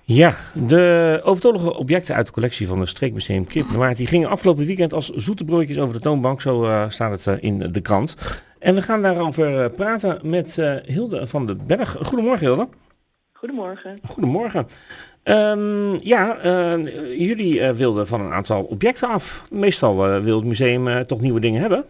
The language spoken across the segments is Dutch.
Ja, de overtollige objecten uit de collectie van het Streekmuseum Krimpenerwaard die gingen afgelopen weekend als zoete broodjes over de toonbank. Zo staat het in de krant. En we gaan daarover praten met Hilde van den Berg. Goedemorgen, Hilde. Goedemorgen. Goedemorgen. Jullie wilden van een aantal objecten af. Meestal wil het museum toch nieuwe dingen hebben?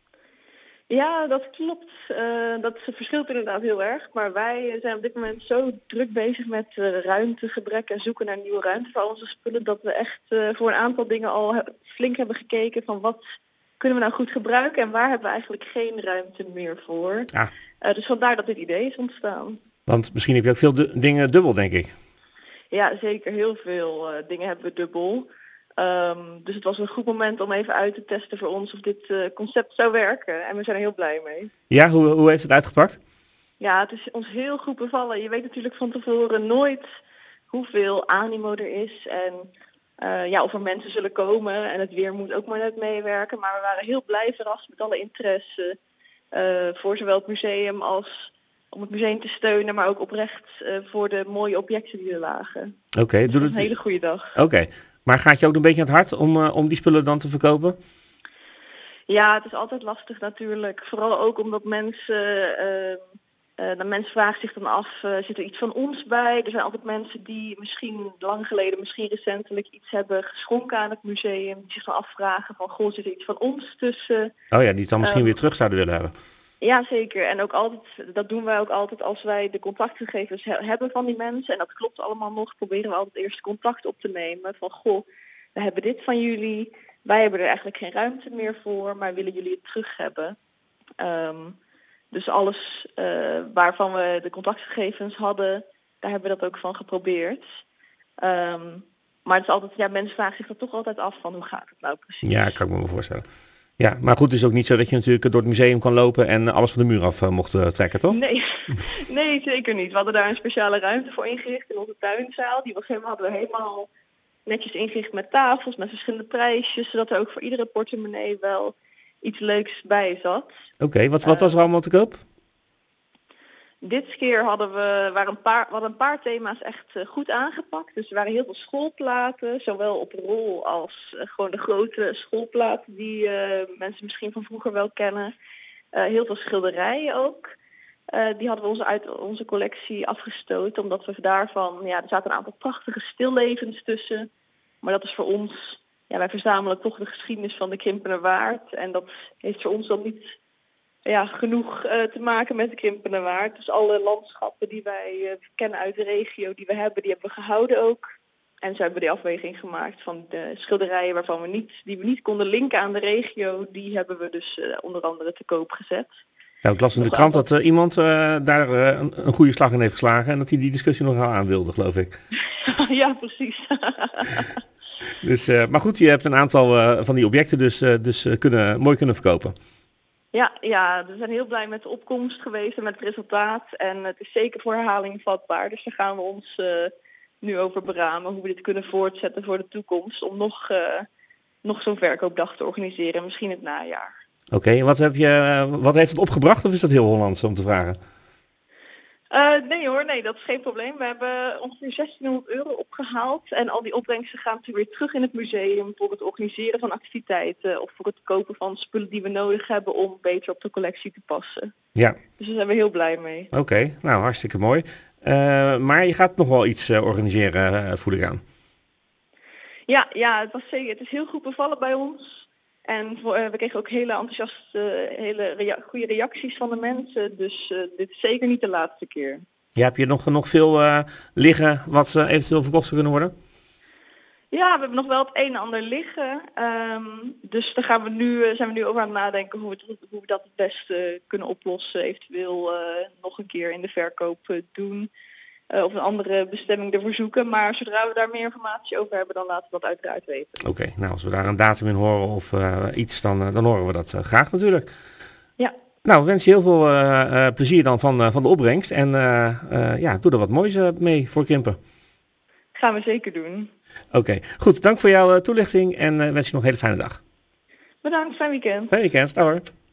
Ja, dat klopt. Dat verschilt inderdaad heel erg. Maar wij zijn op dit moment zo druk bezig met ruimtegebrek en zoeken naar nieuwe ruimte voor al onze spullen, dat we echt voor een aantal dingen al flink hebben gekeken van wat kunnen we nou goed gebruiken en waar hebben we eigenlijk geen ruimte meer voor. Ah. Dus vandaar dat dit idee is ontstaan. Want misschien heb je ook veel dingen dubbel, denk ik. Ja, zeker. Heel veel dingen hebben we dubbel. Dus het was een goed moment om even uit te testen voor ons of dit concept zou werken. En we zijn er heel blij mee. Ja, hoe heeft het uitgepakt? Ja, het is ons heel goed bevallen. Je weet natuurlijk van tevoren nooit hoeveel animo er is. En of er mensen zullen komen. En het weer moet ook maar net meewerken. Maar we waren heel blij verrast met alle interesse. Voor zowel het museum als om het museum te steunen. Maar ook oprecht voor de mooie objecten die er lagen. Oké, dus een hele goede dag. Oké. Maar gaat je ook een beetje aan het hart om die spullen dan te verkopen? Ja, het is altijd lastig natuurlijk. Vooral ook omdat mensen vragen zich dan af, zit er iets van ons bij? Er zijn altijd mensen die misschien lang geleden, misschien recentelijk iets hebben geschonken aan het museum. Die zich dan afvragen van, goh, zit er iets van ons tussen? Oh ja, die het dan misschien weer terug zouden willen hebben. Ja, zeker. En ook altijd, dat doen wij ook altijd als wij de contactgegevens hebben van die mensen. En dat klopt allemaal nog. Proberen we altijd eerst contact op te nemen. Van, goh, we hebben dit van jullie. Wij hebben er eigenlijk geen ruimte meer voor. Maar willen jullie het terug hebben? Dus alles waarvan we de contactgegevens hadden, daar hebben we dat ook van geprobeerd. Maar het is altijd, mensen vragen zich er toch altijd af van, hoe gaat het nou precies? Ja, kan ik me wel voorstellen. Ja, maar goed, het is ook niet zo dat je natuurlijk door het museum kan lopen en alles van de muur af mocht trekken, toch? Nee, zeker niet. We hadden daar een speciale ruimte voor ingericht in onze tuinzaal. Die hadden we helemaal netjes ingericht met tafels, met verschillende prijsjes, zodat er ook voor iedere portemonnee wel iets leuks bij zat. Oké, wat was er allemaal te koop? Dit keer hadden we een paar thema's echt goed aangepakt. Dus er waren heel veel schoolplaten, zowel op rol als gewoon de grote schoolplaten die mensen misschien van vroeger wel kennen. Heel veel schilderijen ook. Die hadden we uit onze collectie afgestoten, omdat we daarvan, er zaten een aantal prachtige stillevens tussen. Maar dat is voor ons, wij verzamelen toch de geschiedenis van de Krimpenerwaard. En dat heeft voor ons dan niet genoeg te maken met de Krimpenerwaard. Dus alle landschappen die wij kennen uit de regio, die hebben we gehouden ook. En zo hebben we die afweging gemaakt van de schilderijen die we niet konden linken aan de regio. Die hebben we dus onder andere te koop gezet. Nou, ik las in de krant dat iemand daar een goede slag in heeft geslagen en dat hij die discussie nog wel aan wilde, geloof ik. Ja, precies. Dus, maar goed, je hebt een aantal van die objecten dus mooi kunnen verkopen. Ja, we zijn heel blij met de opkomst geweest en met het resultaat. En het is zeker voor herhaling vatbaar. Dus daar gaan we ons nu over beramen hoe we dit kunnen voortzetten voor de toekomst. Om nog zo'n verkoopdag te organiseren, misschien het najaar. Oké, wat heeft het opgebracht of is dat heel Hollands om te vragen? Nee, dat is geen probleem. We hebben ongeveer €1600 opgehaald. En al die opbrengsten gaan natuurlijk weer terug in het museum voor het organiseren van activiteiten of voor het kopen van spullen die we nodig hebben om beter op de collectie te passen. Ja. Dus daar zijn we heel blij mee. Oké, nou hartstikke mooi. Maar je gaat nog wel iets organiseren, voel ik aan. Ja, het is heel goed bevallen bij ons. En we kregen ook hele enthousiaste, goede reacties van de mensen. Dus dit is zeker niet de laatste keer. Ja, heb je nog veel liggen wat eventueel verkocht zou kunnen worden? Ja, we hebben nog wel het een en ander liggen. Dus daar zijn we nu over aan het nadenken hoe we dat het beste kunnen oplossen. Eventueel nog een keer in de verkoop doen. Of een andere bestemming ervoor zoeken. Maar zodra we daar meer informatie over hebben, dan laten we dat uiteraard weten. Oké, nou als we daar een datum in horen of iets, dan horen we dat graag natuurlijk. Ja. Nou, wens je heel veel plezier dan van de opbrengst. En doe er wat moois mee voor Krimpen. Gaan we zeker doen. Oké, goed. Dank voor jouw toelichting en wens je nog een hele fijne dag. Bedankt, fijn weekend. Fijn weekend, dag hoor.